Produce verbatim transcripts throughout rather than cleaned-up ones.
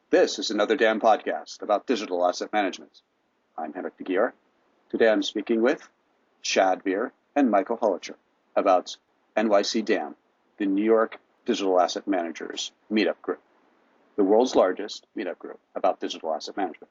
This is another DAM podcast about digital asset management. I'm Henrik de Gier. Today I'm speaking with Chad Veer and Michael Hollicher about N Y C DAM, the New York Digital Asset Managers Meetup Group, the world's largest meetup group about digital asset management.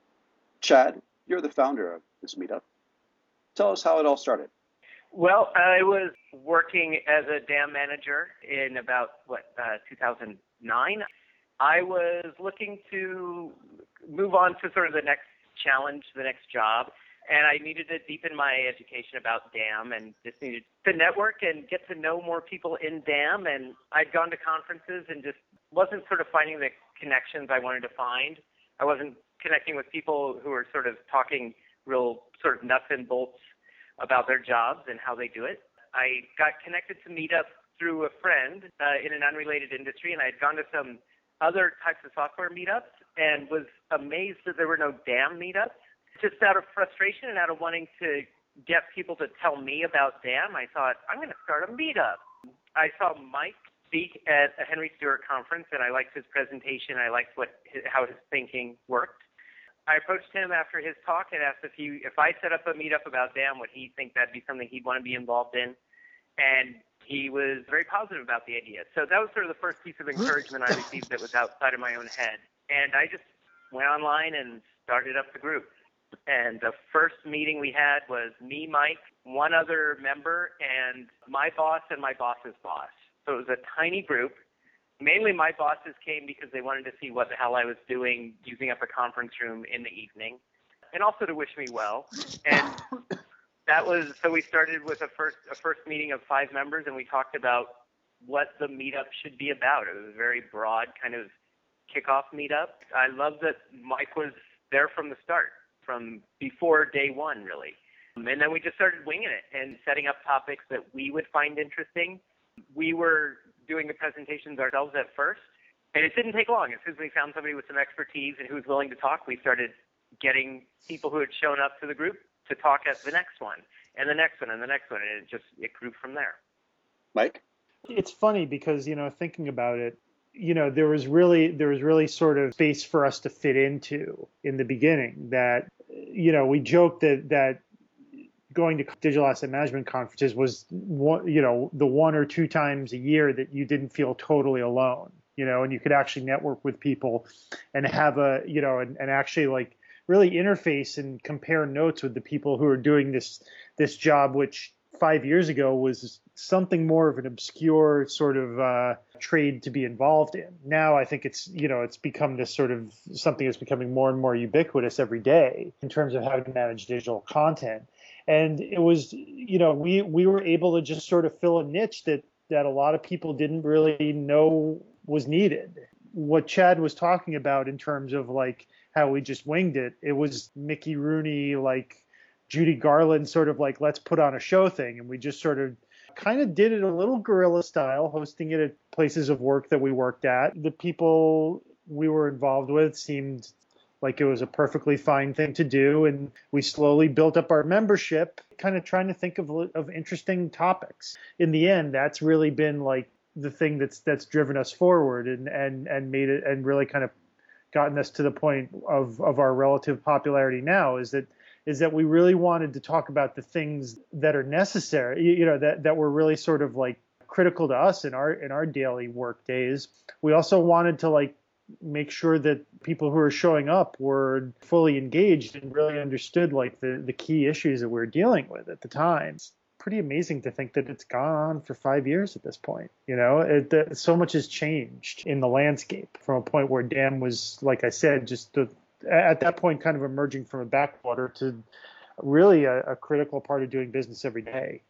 Chad, you're the founder of this meetup. Tell us how it all started. Well, I was working as a DAM manager in about, what, uh, two thousand nine. I was looking to move on to sort of the next challenge, the next job, and I needed to deepen my education about DAM and just needed to network and get to know more people in DAM. And I'd gone to conferences and just wasn't sort of finding the connections I wanted to find. I wasn't connecting with people who were sort of talking real sort of nuts and bolts about their jobs and how they do it. I got connected to Meetup through a friend uh, in an unrelated industry, and I had gone to some other types of software meetups and was amazed that there were no DAM meetups. Just out of frustration and out of wanting to get people to tell me about DAM, I thought, I'm going to start a meetup. I saw Mike speak at a Henry Stewart conference, and I liked his presentation. I liked what how his thinking worked. I approached him after his talk and asked if he, if I set up a meetup about DAM, would he think that'd be something he'd want to be involved in? And he was very positive about the idea. So that was sort of the first piece of encouragement I received that was outside of my own head. And I just went online and started up the group. And the first meeting we had was me, Mike, one other member, and my boss and my boss's boss. So it was a tiny group. Mainly my bosses came because they wanted to see what the hell I was doing using up a conference room in the evening, and also to wish me well. And that was, so we started with a first a first meeting of five members, and we talked about what the meetup should be about. It was a very broad kind of kickoff meetup. I love that Mike was there from the start, from before day one, really. And then we just started winging it and setting up topics that we would find interesting. We were doing the presentations ourselves at first, and it didn't take long. As soon as we found somebody with some expertise and who was willing to talk, we started getting people who had shown up to the group to talk at the next one, and the next one, and the next one, and it just it grew from there. Mike? It's funny because, you know, thinking about it, you know, there was really there was really sort of space for us to fit into in the beginning. That, you know, we joked that that going to digital asset management conferences was one, you know, the one or two times a year that you didn't feel totally alone, you know, and you could actually network with people and have a, you know, and, and actually like really interface and compare notes with the people who are doing this this job, which five years ago was something more of an obscure sort of uh, trade to be involved in. Now I think it's, you know, it's become this sort of something that's becoming more and more ubiquitous every day in terms of how to manage digital content. And it was, you know, we, we were able to just sort of fill a niche that, that a lot of people didn't really know was needed. What Chad was talking about in terms of like how we just winged it, it was Mickey Rooney, like Judy Garland sort of like, let's put on a show thing. And we just sort of kind of did it a little guerrilla style, hosting it at places of work that we worked at. The people we were involved with seemed like it was a perfectly fine thing to do. And we slowly built up our membership, kind of trying to think of, of interesting topics. In the end, that's really been like the thing that's that's driven us forward and, and, and made it and really kind of gotten us to the point of, of our relative popularity now is that is that we really wanted to talk about the things that are necessary, you know, that, that were really sort of like critical to us in our in our daily work days. We also wanted to like make sure that people who are showing up were fully engaged and really understood like the, the key issues that we were dealing with at the time. It's pretty amazing to think that it's gone on for five years at this point. You know, it, the, so much has changed in the landscape from a point where DAM was, like I said, just the, at that point kind of emerging from a backwater to really a, a critical part of doing business every day.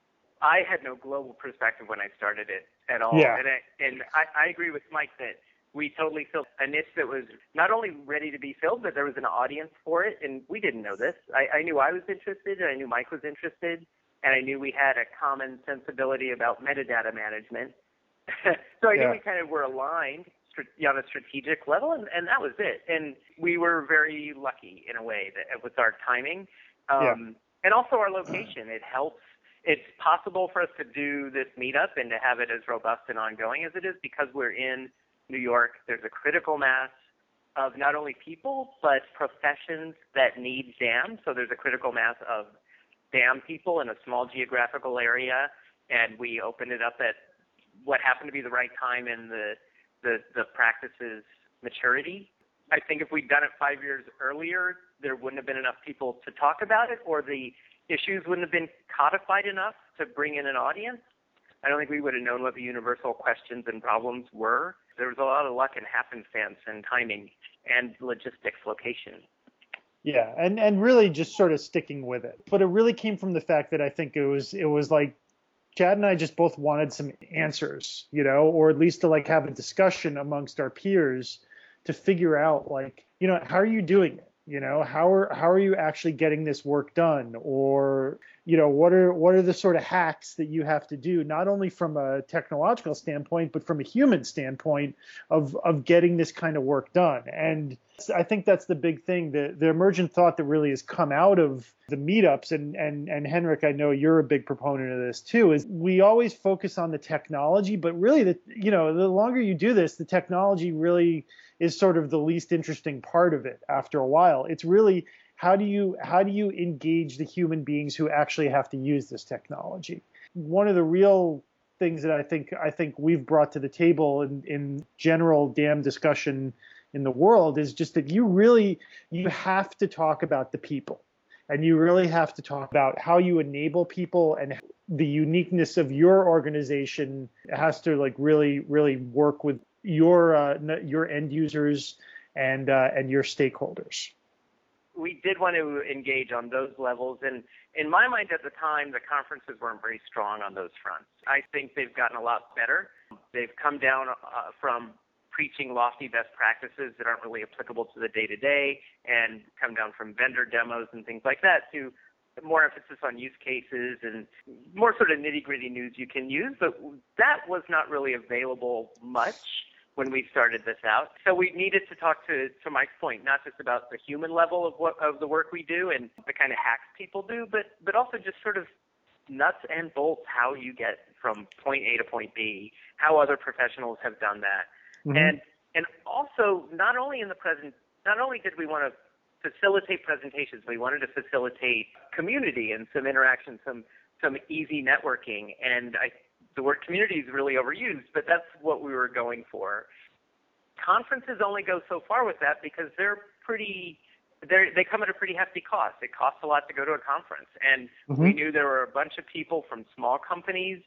I had no global perspective when I started it at all. Yeah. And, I, and I, I agree with Mike that we totally filled a niche that was not only ready to be filled, but there was an audience for it. And we didn't know this. I, I knew I was interested, and I knew Mike was interested, and I knew we had a common sensibility about metadata management. So I knew Yeah. we kind of were aligned on a strategic level, and, and that was it. And we were very lucky in a way that with our timing. Um, Yeah. And also our location. It helps. It's possible for us to do this meetup and to have it as robust and ongoing as it is because we're in New York. There's a critical mass of not only people, but professions that need D A M. So there's a critical mass of D A M people in a small geographical area, and we opened it up at what happened to be the right time in the, the, the practice's maturity. I think if we'd done it five years earlier, there wouldn't have been enough people to talk about it, or the issues wouldn't have been codified enough to bring in an audience. I don't think we would have known what the universal questions and problems were. There was a lot of luck and happenstance and timing and logistics, location. Yeah, and, and really just sort of sticking with it. But it really came from the fact that I think it was it was like Chad and I just both wanted some answers, you know, or at least to like have a discussion amongst our peers to figure out, like, you know, how are you doing it? You know, how are how are you actually getting this work done? Or, you know, what are what are the sort of hacks that you have to do, not only from a technological standpoint, but from a human standpoint of of getting this kind of work done? And I think that's the big thing, the the emergent thought that really has come out of the meetups, and and and Henrik, I know you're a big proponent of this too, is we always focus on the technology, but really, the you know, the longer you do this, the technology really is sort of the least interesting part of it after a while. It's really how do you how do you engage the human beings who actually have to use this technology? One of the real things that I think I think we've brought to the table in, in general D A M discussion in the world is just that you really you have to talk about the people, and you really have to talk about how you enable people, and the uniqueness of your organization has to like really really work with your uh, your end users and uh, and your stakeholders. We did want to engage on those levels, and in my mind at the time, the conferences weren't very strong on those fronts. I think they've gotten a lot better. They've come down uh, from preaching lofty best practices that aren't really applicable to the day-to-day, and come down from vendor demos and things like that to more emphasis on use cases and more sort of nitty-gritty news you can use. But that was not really available much when we started this out. So we needed to talk to, to Mike's point, not just about the human level of what of the work we do and the kind of hacks people do, but but also just sort of nuts and bolts how you get from point A to point B, how other professionals have done that. Mm-hmm. And and also not only in the present not only did we want to facilitate presentations, we wanted to facilitate community and some interaction, some some easy networking. And I the word community is really overused, but that's what we were going for. Conferences only go so far with that because they're pretty, they're, they come at a pretty hefty cost. It costs a lot to go to a conference. And mm-hmm. we knew there were a bunch of people from small companies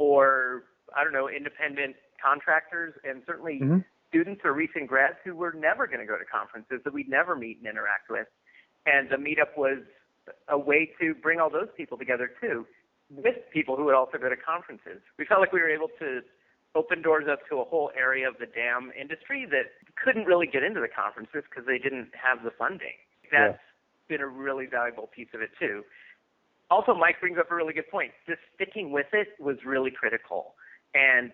or, I don't know, independent contractors, and certainly mm-hmm. students or recent grads who were never going to go to conferences, that we'd never meet and interact with. And the meetup was a way to bring all those people together too, with people who would also go to conferences. We felt like we were able to open doors up to a whole area of the D A M industry that couldn't really get into the conferences because they didn't have the funding. That's yeah. been a really valuable piece of it too. Also, Mike brings up a really good point. Just sticking with it was really critical. And,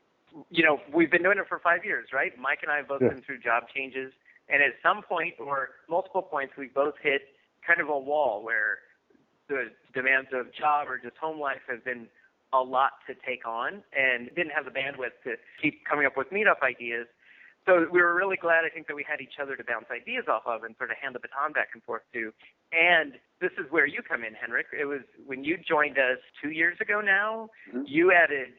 you know, we've been doing it for five years, right? Mike and I have both yeah. been through job changes. And at some point or multiple points, we've both hit kind of a wall where the demands of job or just home life have been a lot to take on, and didn't have the bandwidth to keep coming up with meetup ideas. So we were really glad, I think, that we had each other to bounce ideas off of and sort of hand the baton back and forth to. And this is where you come in, Henrik. It was when you joined us two years ago now, mm-hmm. you added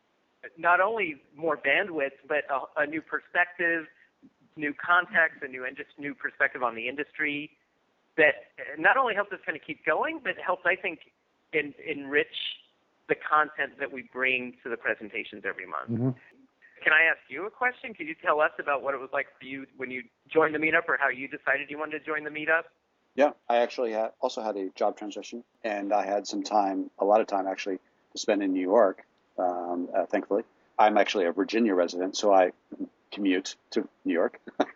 not only more bandwidth, but a, a new perspective, new context, a new, just new perspective on the industry, that not only helped us kind of keep going, but helped, I think, in, enrich the content that we bring to the presentations every month. Mm-hmm. Can I ask you a question? Could you tell us about what it was like for you when you joined the meetup, or how you decided you wanted to join the meetup? Yeah, I actually had, also had a job transition, and I had some time, a lot of time actually, to spend in New York, um, uh, thankfully. I'm actually a Virginia resident, so I commute to New York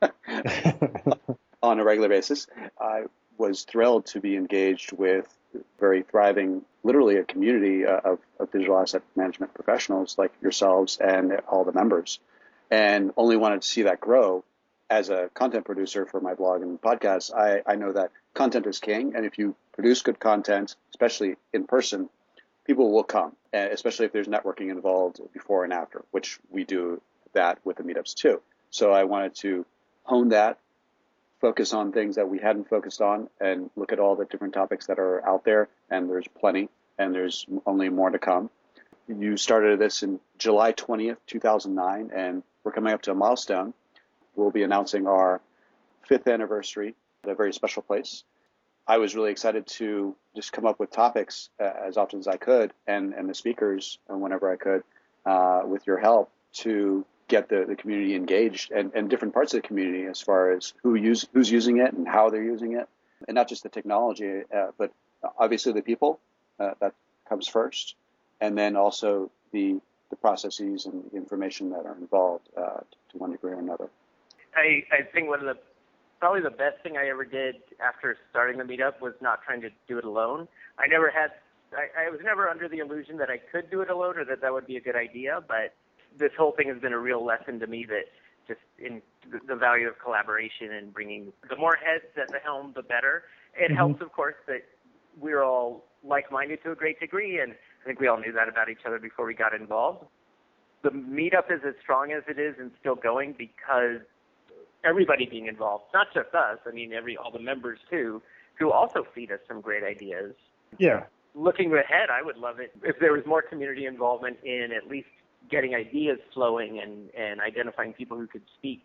on a regular basis. I was thrilled to be engaged with very thriving, literally a community uh, of, of digital asset management professionals like yourselves and all the members, and only wanted to see that grow. As a content producer for my blog and podcast, I, I know that content is king, and if you produce good content, especially in person, people will come, especially if there's networking involved before and after, which we do that with the meetups too. So I wanted to hone that, focus on things that we hadn't focused on, and look at all the different topics that are out there. And there's plenty, and there's only more to come. You started this in July twentieth, two thousand nine, and we're coming up to a milestone. We'll be announcing our fifth anniversary at a very special place. I was really excited to just come up with topics uh, as often as I could, and, and the speakers uh, whenever I could, uh, with your help, to get the, the community engaged, and, and different parts of the community as far as who use who's using it and how they're using it, and not just the technology, uh, but obviously the people, uh, that comes first, and then also the the processes and the information that are involved uh, to one degree or another. I, I think one of the probably the best thing I ever did after starting the meetup was not trying to do it alone. I never had, I, I was never under the illusion that I could do it alone or that that would be a good idea, but this whole thing has been a real lesson to me that just in the, the value of collaboration and bringing the more heads at the helm, the better. It mm-hmm. helps, of course, that we're all like-minded to a great degree, and I think we all knew that about each other before we got involved. The meetup is as strong as it is and still going because everybody being involved, not just us, I mean, every all the members too, who also feed us some great ideas. Yeah. Looking ahead, I would love it if there was more community involvement in at least getting ideas flowing and, and identifying people who could speak.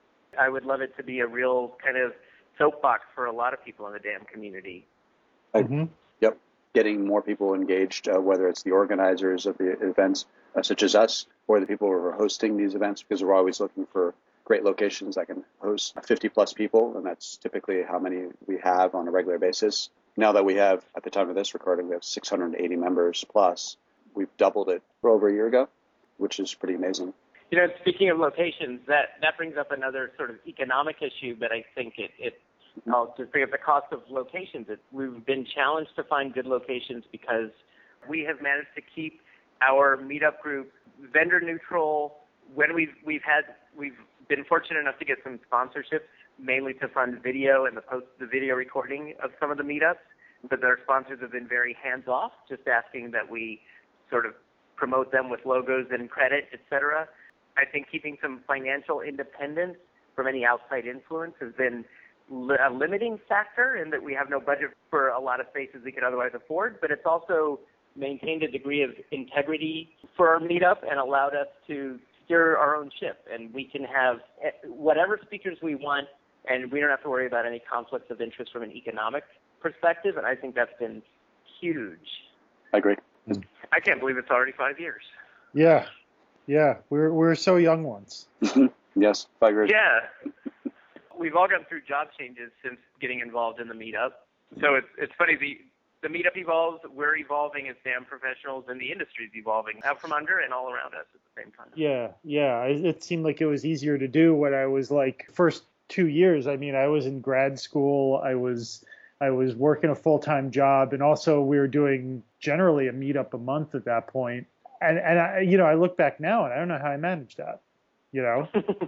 I would love it to be a real kind of soapbox for a lot of people in the DAM community. Mm-hmm. Yep. Getting more people engaged, uh, whether it's the organizers of the events, uh, such as us, or the people who are hosting these events, because we're always looking for great locations that can host fifty plus people, and that's typically how many we have on a regular basis. Now that we have, at the time of this recording, we have six hundred eighty members plus. We've doubled it for over a year ago, which is pretty amazing. You know, speaking of locations, that, that brings up another sort of economic issue, but I think it, it I'll just bring up the cost of locations. It, we've been challenged to find good locations because we have managed to keep our meetup group vendor neutral. When we've we've had we've been fortunate enough to get some sponsorship, mainly to fund video and the post the video recording of some of the meetups. But their sponsors have been very hands off, just asking that we sort of promote them with logos and credit, et cetera. I think keeping some financial independence from any outside influence has been li- a limiting factor in that we have no budget for a lot of spaces we could otherwise afford, but it's also maintained a degree of integrity for our meetup and allowed us to steer our own ship. And we can have whatever speakers we want, and we don't have to worry about any conflicts of interest from an economic perspective, and I think that's been huge. I agree. I can't believe it's already five years. Yeah, yeah, we're we're so young once. Yes, five years. Yeah, we've all gone through job changes since getting involved in the meetup. So it's it's funny, the the meetup evolves, we're evolving as DAM professionals, and the industry's evolving out from under and all around us at the same time. Yeah, yeah, it seemed like it was easier to do when I was like first two years. I mean, I was in grad school, I was. I was working a full-time job, and also we were doing generally a meetup a month at that point. And, and I, you know, I look back now and I don't know how I managed that, you know,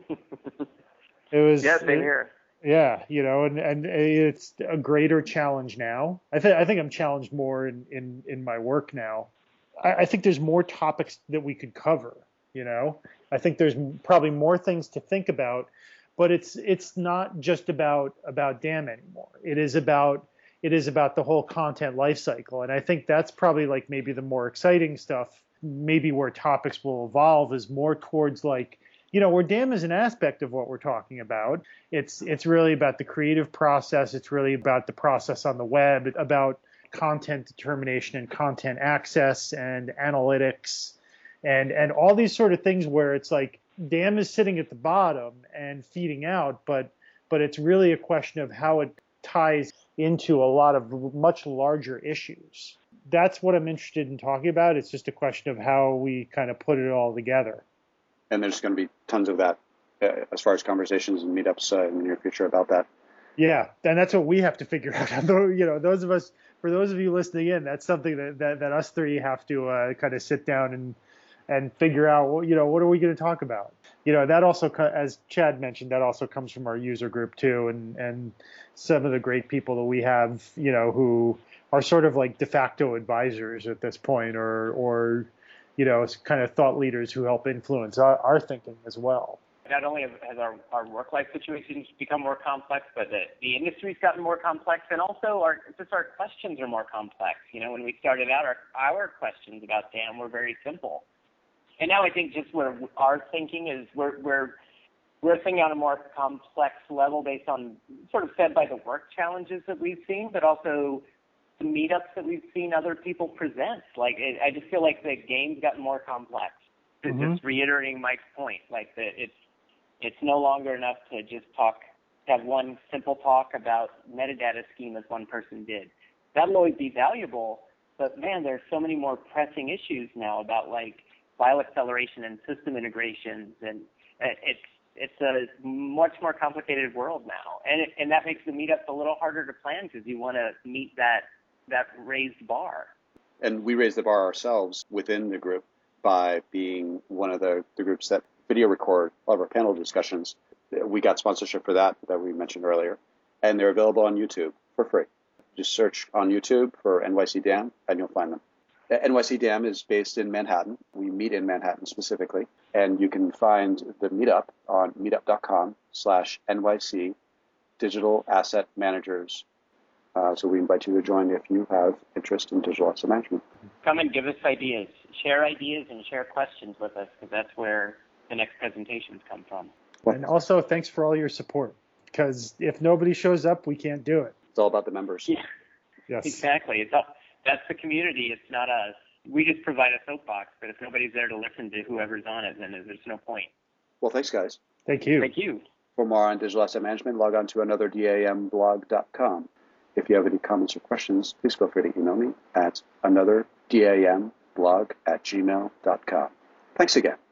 it was, yeah, same it, here. Yeah. You know, and, and it's a greater challenge now. I think, I think I'm challenged more in, in, in my work now. I, I think there's more topics that we could cover, you know, I think there's probably more things to think about. But it's it's not just about about DAM anymore. It is about it is about the whole content lifecycle, and I think that's probably like maybe the more exciting stuff. Maybe where topics will evolve is more towards like, you know, where DAM is an aspect of what we're talking about. It's it's really about the creative process. It's really about the process on the web, about content determination and content access and analytics, and and all these sort of things where it's like, DAM is sitting at the bottom and feeding out, but but it's really a question of how it ties into a lot of much larger issues. That's what I'm interested in talking about. It's just a question of how we kind of put it all together. And there's going to be tons of that uh, as far as conversations and meetups uh, in the near future about that. Yeah, and that's what we have to figure out. You know, those of us, for those of you listening in, that's something that, that, that us three have to uh, kind of sit down and and figure out, you know, what are we going to talk about? You know, that also, as Chad mentioned, that also comes from our user group too, and and some of the great people that we have, you know, who are sort of like de facto advisors at this point, or or you know, kind of thought leaders who help influence our, our thinking as well. Not only has our, our work-life situations become more complex, but the, the industry's gotten more complex, and also our just our questions are more complex. You know, when we started out, our, our questions about D A M were very simple. And now I think just where our thinking is we're, we're, we're thinking on a more complex level based on sort of fed by the work challenges that we've seen, but also the meetups that we've seen other people present. Like, it, I just feel like the game's gotten more complex. Mm-hmm. Just reiterating Mike's point, like the, it's it's no longer enough to just talk, have one simple talk about metadata scheme as one person did. That'll always be valuable, but man, there's so many more pressing issues now about like file acceleration and system integrations, and it's it's a much more complicated world now, and it, and that makes the meetup a little harder to plan because you want to meet that that raised bar. And we raised the bar ourselves within the group by being one of the, the groups that video record all of our panel discussions. We got sponsorship for that, that we mentioned earlier, and they're available on YouTube for free. Just search on YouTube for N Y C D A M, and you'll find them. N Y C D A M is based in Manhattan. We meet in Manhattan specifically, and you can find the meetup on meetup.com slash NYC Digital Asset Managers. Uh, so we invite you to join if you have interest in digital asset management. Come and give us ideas. Share ideas and share questions with us, because that's where the next presentations come from. And also, thanks for all your support, because if nobody shows up, we can't do it. It's all about the members. Yeah, yes. Exactly. It's all, that's the community. It's not us. We just provide a soapbox, but if nobody's there to listen to whoever's on it, then there's no point. Well, thanks, guys. Thank you. Thank you. For more on digital asset management, log on to another D A M blog dot com. If you have any comments or questions, please feel free to email me at another D A M blog at gmail dot com. Thanks again.